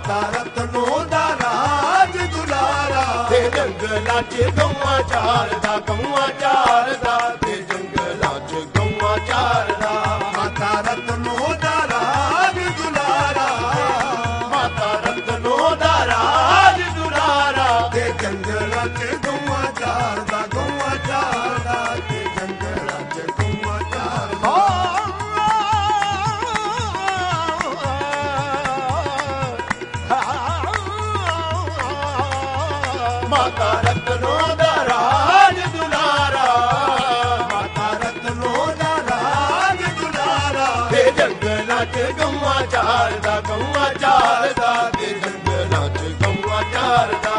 ਮਾਤਾ ਰਤਨੋ ਦਾ ਰਾਜ ਦੁਲਾਰਾ ਤੇ ਜੰਗਲਾਂ 'ਚ ਗਊਆਂ ਚਾਰਦਾ ਗਊਆਂ ਚਾਰਦਾ ਤੇ ਜੰਗਲਾਂ 'ਚ ਗਊਆਂ ਚਾਰਦਾ ਮਾਤਾ ਰਤਨੋ ਦਾ ਰਾਜ ਦੁਲਾਰਾ ਮਾਤਾ ਰਤਨੋ ਦਾ ਰਾਜ ਦੁਲਾਰਾ ਤੇ ਜੰਗਲਾਂ 'ਚ ਗਊਆਂ ਚਾਰਦਾ ਗਊਆਂ ਚਾਰਦਾ ਤੇ ਜੰਗਲਾਂ 'ਚ ਗਊਆਂ ਚਾਰਦਾ ਮਾਤਾ ਰਤਨੋ ਦਾ ਰਾਜ ਦੁਲਾਰਾ ਮਾਤਾ ਰਤਨੋ ਦਾ ਰਾਜ ਦੁਲਾਰਾ ਤੇ ਜੰਗਲਾਂ 'ਚ ਗਊਆਂ ਚਾਰਦਾ ਗਊਆਂ ਚਾਰਦਾ ਤੇ ਜੰਗਲਾਂ 'ਚ ਗਊਆਂ ਚਾਰਦਾ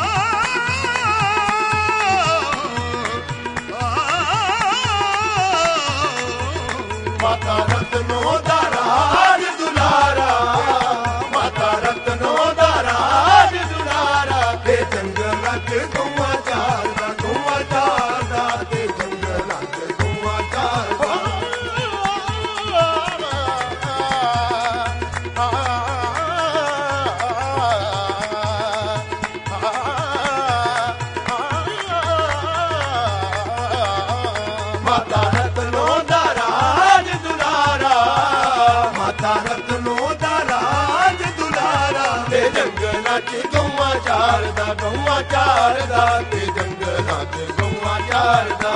ਮਾਤਾ ਰਤਨੋ ਦਾ ਰਾਜ ਦੁਲਾਰਾ ਮਾਤਾ ਰਤਨੋ ਦਾ ਰਾਜ ਦੁਲਾਰਾ ਤੇ ਜੰਗਲਾਂ 'ਚ ਗਊਆਂ ਚਾਰਦਾ ਗਊਆਂ ਚਾਰਦਾ ਤੇ ਜੰਗਲਾਂ 'ਚ ਗਊਆਂ ਚਾਰਦਾ ਮਾਤਾ ਰਤਨੋ ਦਾ ਰਾਜ ਦੁਲਾਰਾ ਮਾਤਾ ਰਤਨੋ ਦਾ ਰਾਜ ਦੁਲਾਰਾ ਤੇ ਜੰਗਲਾਂ 'ਚ ਗਊਆਂ ਚਾਰਦਾ ਗਊਆਂ ਚਾਰਦਾ ਤੇ ਜੰਗਲਾਂ 'ਚ ਗਊਆਂ ਚਾਰਦਾ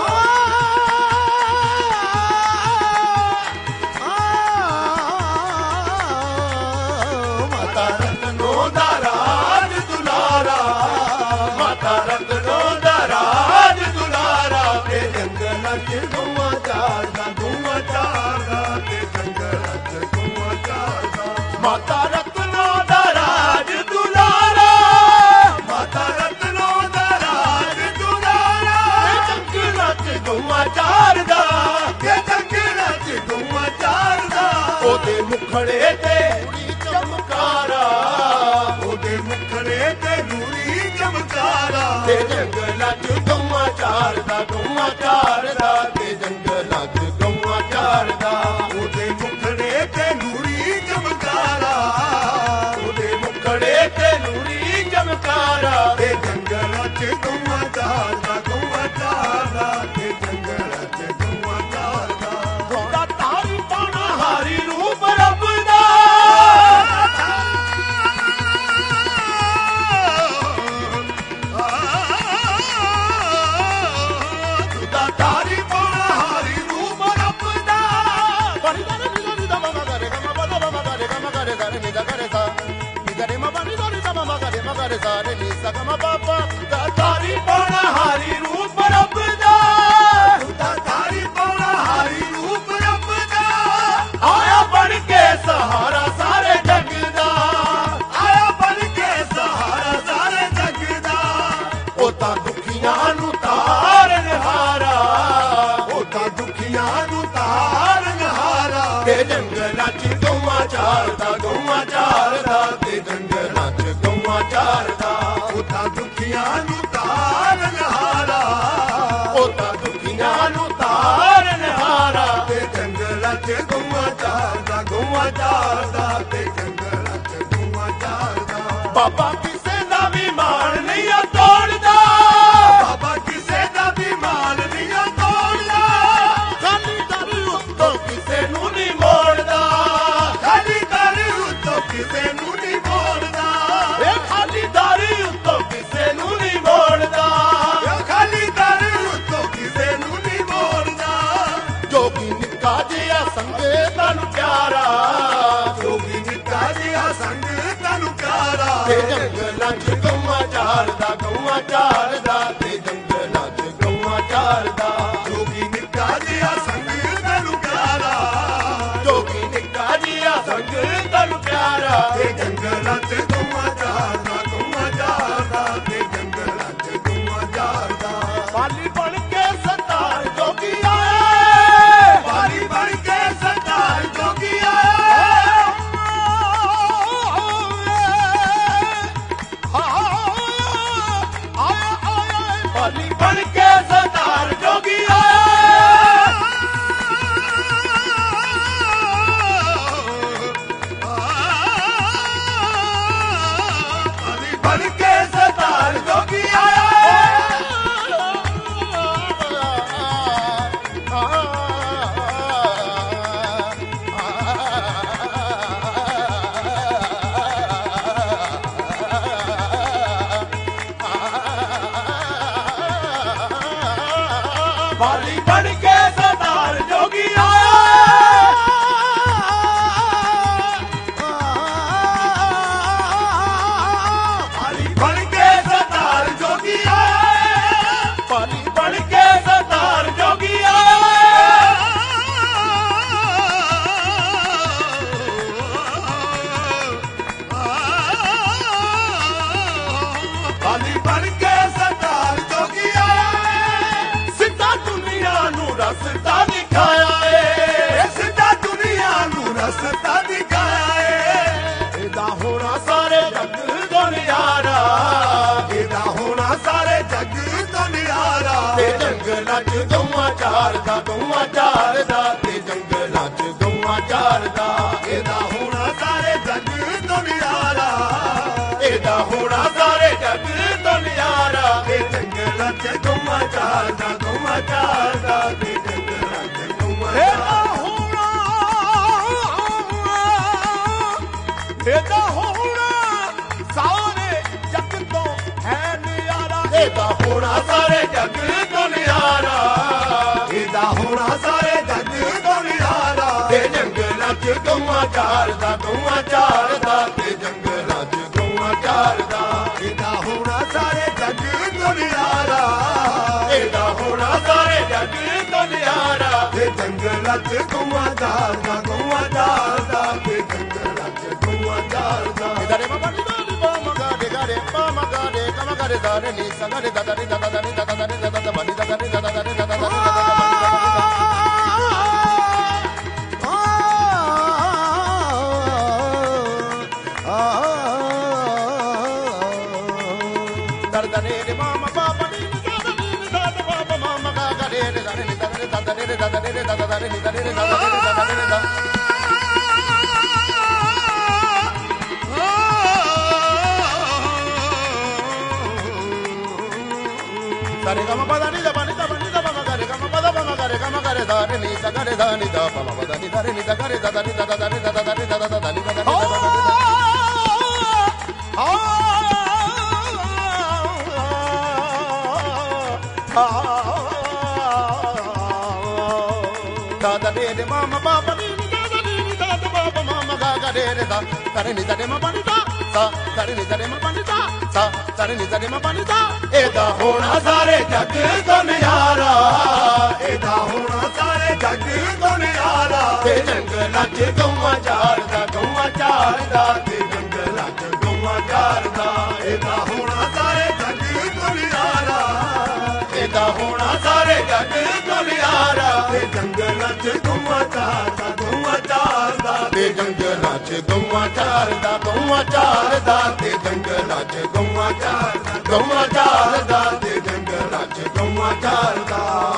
ਮਾਤਾ ਰਤਨੋ ਦਾ ਰਾਜ ਦੁਲਾਰਾ ਮਾਤਾ ਰਤਨੋ ਦਾ ਰਾਜ ਦੁਲਾਰਾ ਤੇ ਜੰਗਲਾਂ 'ਚ ਗਊਆਂ ਚਾਰਦਾ ਗਊਆਂ ਚਾਰਦਾ ਤੇ ਜੰਗਲਾਂ 'ਚ ਗਊਆਂ ਚਾਰਦਾ ਮਾਤਾ ਰਤਨੋ ਦਾ ਰਾਜ ਦੁਲਾਰਾ ਮਾਤਾ ਰਤਨੋ ਦਾ ਰਾਜ ਦੁਲਾਰਾ ਤੇ ਜੰਗਲਾਂ 'ਚ ਗਊਆਂ ਚਾਰਦਾ ਤੇ ਜੰਗਲਾਂ 'ਚ ਗਊਆਂ ਚਾਰਦਾ ਉਹਦੇ ਮੁਖੜੇ ਤੇ ਨੂਰੀ ਚਮਕਾਰਾ ਉਹਦੇ ਮੁਖੜੇ ਤੇ ਨੂਰੀ ਚਮਕਾਰਾ ਤੇ ਜੰਗਲਾਂ 'ਚ ਗਊਆਂ ਚਾਰਦਾ ਗਊਆਂ ਚਾਰਦਾ ਤੇ ਜੰਗਲਾਂ 'ਚ ਗਊਆਂ ਚਾਰਦਾ ਉਹਦੇ ਮੁਖੜੇ ਤੇ ਨੂਰੀ ਚਮਕਾਰਾ ਉਹਦੇ ਮੁਖੜੇ ਤੇ ਨੂਰੀ ਚਮਕਾਰਾ ਤੇ ਜੰਗਲਾਂ 'ਚ ਗਊਆਂ ਚਾਰਦਾ ਗਊਆਂ ਚਾਰਦਾ ਤੇ ਜੰਗਲਾਂ 'ਚ ਗਊਆਂ ਚਾਰਦਾ ਉਹਦਾ ਤਾਰੀ ਪਾਉਣਾ ਹਾਰੀ ਰੂਪ ਰੱਬ ਦਾ ਉਹਦਾ ਤਾਰੀ ਪਾਉਣਾ ਹਾਰੀ ਰੂਪ ਰੱਬ ਦਾ ਤਾਰੀ ਪਾਉਣਾ ਹਾਰੀ ਰੂਪ ਰੱਬ ਦਾ ਉਹਦਾ ਤਾਰੀ ਪਾਉਣਾ ਹਾਰੀ ਰੂਪ ਰੱਬ ਦਾ ਆਇਆ ਬਣ ਕੇ ਸਹਾਰਾ ਸਾਰੇ ਜੱਗ ਦਾ ਆਇਆ ਬਣ ਕੇ ਸਹਾਰਾ ਸਾਰੇ ਜੱਗ ਦਾ ਉਹ ਤਾਂ ਦੁਖੀਆਂ ਨੂੰ ਤਾਰਨ ਹਾਰਾ ਉਹ ਤਾਂ ਦੁਖੀਆਂ ਨੂੰ ਤਾਰਨ ਹਾਰਾ ਤੇ ਜੰਗਲਾਂ 'ਚ ਗਊਆਂ ਚਾਰਦਾ ਗਊਆਂ ਚਾਰਦਾ ਤੇ ਜੰਗਲਾਂ 'ਚ ਗਊਆਂ ਚਾਰਦਾ ਉਹ ਤਾਂ ਦੁਖੀਆਂ ਨੂੰ ਤਾਰਨ ਹਾਰਾ ਉਹ ਤਾਂ ਦੁਖੀਆਂ ਨੂੰ ਤਾਰਨ ਹਾਰਾ ਤੇ ਜੰਗਲਾਂ 'ਚ ਗਊਆਂ ਚਾਰਦਾ ਗਊਆਂ ਚਾਰਦਾ ਤੇ ਜੰਗਲਾਂ 'ਚ ਗਊਆਂ ਚਾਰਦਾ ਬਾਬਾ ਕਿਸੇ ਦਾ ਵੀ ਮਾਣ ਨਹੀਂ ਆ ਤੋੜਦਾ ਬਾਬਾ ਕਿਸੇ ਦਾ ਵੀ ਮਾਣ ਨਹੀਂ ਆ ਤੋੜਦਾ ਖਾਲੀ ਦਰ ਉੱਤੋਂ ਕਿਸੇ ਨੂੰ ਨਹੀਂ ਮੋੜਦਾ ਖਾਲੀ ਦਰ ਉੱਤੋਂ ਕਿਸੇ ਨੂੰ ਨਹੀਂ ਮੋੜਦਾ ਇਹ ਖਾਲੀ ਦਰ ਉੱਤੋਂ ਕਿਸੇ ਨੂੰ ਨਹੀਂ ਮੋੜਦਾ ਇਹ ਖਾਲੀ ਦਰ ਉੱਤੋਂ ਕਿਸੇ ਨੂੰ ਨਹੀਂ ਮੋੜਦਾ ਜੋਗੀ ਨਿੱਕਾ ਜਿਹਾ ਸੰਗੇ ਤੈਨੂੰ ਪਿਆਰਾ ਜੋਗੀ ਨਿੱਕਾ ਜਿਹਾ ਸੰਗ ਤੈਨੂੰ ਪਿਆਰਾ ਤੇ ਜੰਗਲਾਂ 'ਚ ਗਊਆਂ ਚਾਰਦਾ ਗਊਆਂ ਚਾਰਦਾ ਤੇ ਜੰਗਲਾਂ 'ਚ ਗਊਆਂ ਚਾਰਦਾ ਜੋਗੀ ਨਿੱਕਾ ਜਿਹਾ ਸੰਗ ਤੈਨੂੰ ਪਿਆਰਾ ਜੋਗੀ ਨਿੱਕਾ ਜਿਹਾ ਸੰਗ ਤੈਨੂੰ ਪਿਆਰਾ ਤੇ ਜੰਗਲਾਂ 'ਚ ਗਊਆਂ ਚਾਰਦਾ ਗਊਆਂ ਚਾਰਦਾ ਤੇ ਜੰਗਲਾਂ 'ਚ ਗਊਆਂ ਚਾਰਦਾ ਪਾਲੀ ਬਣ ਕੇ ਸਰਦਾਰ ਜੋਗੀ ਆਇਆ ਪਾਲੀ ਬਣ ਕੇ ਸਰਦਾਰ ਜੋਗੀ ਆਇਆ ਪਾਲੀ ਬਣ ਕੇ ਸਰਦਾਰ ਜੋਗੀ ਆਇਆ ਪਾਲੀ ਬਣ ਕੇ ਸਰਦਾਰ ਜੋਗੀ ਆਇਆ ਪਾਲੀ ਬਣ ਕੇ ਸਰਦਾਰ ਜੋਗੀ ਆਇਆ ਪਾਲੀ ਬਣ ਕੇ ਸਰਦਾਰ ਜੋਗੀ ਆਇਆ ਸਿੱਧਾ ਦੁਨੀਆ ਨੂੰ ਰਸਤਾ ਦਿਖਾਇਆ ਏ ਸਿੱਧਾ ਦੁਨੀਆ ਨੂੰ ਰਸਤਾ ਦਿਖਾਇਆ ਏ ਇਹਦਾ ਹੋਣਾ ਸਾਰੇ ਜੱਗ ਤੋਂ ਨਿਆਰਾ ਇਹਦਾ ਹੋਣਾ ਸਾਰੇ ਜੱਗ ਤੋਂ ਨਿਆਰਾ ਤੇ ਜੰਗਲਾਂ 'ਚ ਗਊਆਂ ਚਾਰਦਾ ਤੇ ਜੰਗਲਾਂ 'ਚ ਗਊਆਂ ਚਾਰਦਾ ਇਹਦਾ ਹੋਣਾ ਸਾਰੇ ਜੱਗ ਤੋਂ ਨਿਆਰਾ ਇਹਦਾ ਹੋਣਾ ਸਾਰੇ ਜੱਗ ਤੋਂ ਨਿਆਰਾ ਤੇ ਜੰਗਲਾਂ 'ਚ ਗਊਆਂ ਚਾਰਦਾ ਤੇ ਜੰਗਲਾਂ 'ਚ ਗਊਆਂ ਇਹਦਾ ਹੋਣਾ ਸਾਰੇ ਜੱਗ ਤੋਂ ਹੈ ਨਿਆਰਾ ਇਹਦਾ ਹੋਣਾ ਸਾਰੇ ਜੱਗ ਤੋਂ ਨਿਆਰਾ ਇਹਦਾ ਹੋਣਾ ਸਾਰੇ ਜੱਗ ਤੋਂ ਨਿਆਰਾ ਤੇ ਜੰਗਲਾਂ 'ਚ ਗਊਆਂ ਚਾਰਦਾ ਤੇ ਜੰਗਲਾਂ 'ਚ ਗਊਆਂ ਚਾਰਦਾ ਇਹਦਾ ਹੋਣਾ ਸਾਰੇ ਜੱਗ ਤੋਂ ਨਿਆਰਾ ਇਹਦਾ ਹੋਣਾ ਸਾਰੇ ਜੱਗ ਤੋਂ ਨਿਆਰਾ ਤੇ ਜੰਗਲਾਂ 'ਚ ਗਊਆਂ ਚਾਰਦਾ ਤੇ ਜੰਗਲਾਂ 'ਚ ਗਊਆਂ ਚਾਰਦਾ ਇਦਾਰੇ ਬਾਬਾ ਨੀ ਗਾਰੇ ਕਮਾ ਗਾਰੇ ਦਾਰੇ ਨੀ ਸੰਗਰੇ ਦਾਦਾਰੇ ਦਾਦਾਰੇ ਦਾਦਾਰੇ ਦਾਦਾ ਬਣੀ ਦਾਦਾਰੇ ਦਾਦਾਰੇ ਦਾਦਾਰੇ ਦਰਦਨੇ ਰੇ ਮਾਮਾ ਬਾਬਾ ਨੀ ਦਾਦਾ ਬਾਬਾ ਮਾਮਾ ਗਾਰੇ ਰੇ ਦਾਰੇ ਨੀ ਦਾਦਾਰੇ ਦਾਦਾਰੇ ਦਾਦਾਰੇ ਦਾਦਾਰੇ ਨੀ ਦਾਰੇ ਦਾਦਾਰੇ ਦਾਦਾਰੇ Sare gama pada ni da bani da bama gare gama pada bama gare da re ni sa gare da ni da bama pada ni da re ni da gare da ni da da ni da da ni da da ni da da ni de mama baba ni da baba mama gare re da sare ni da de ma bani da sa sare ni da de ma bani da sa sare ni da de ma bani da ਇਹਦਾ ਹੋਣਾ ਸਾਰੇ ਜੱਗ ਤੋਂ ਨਿਆਰਾ ਇਹਦਾ ਹੋਣਾ ਸਾਰੇ ਜੱਗ ਤੋਂ ਨਿਆਰਾ ਤੇ ਜੰਗਲਾਂ 'ਚ ਗਊਆਂ ਚਾਰਦਾ ਤੇ ਜੰਗਲਾਂ 'ਚ ਗਊਆਂ ਚਾਰਦਾ ਇਹਦਾ ਹੋਣਾ ਸਾਰੇ ਜੱਗ ਤੋਂ ਨਿਆਰਾ ਇਹਦਾ ਹੋਣਾ ਸਾਰੇ ਜੱਗ ਤੋਂ ਨਿਆਰਾ ਤੇ ਜੰਗਲਾਂ 'ਚ ਗਊਆਂ ਚਾਰਦਾ ਤੇ ਜੰਗਲਾਂ 'ਚ ਗਊਆਂ ਚਾਰਦਾ ਤੇ ਜੰਗਲਾਂ 'ਚ ਗਊਆਂ ਚਾਰਦਾ ਤੇ ਜੰਗਲਾਂ 'ਚ ਗਊਆਂ ਚਾਰਦਾ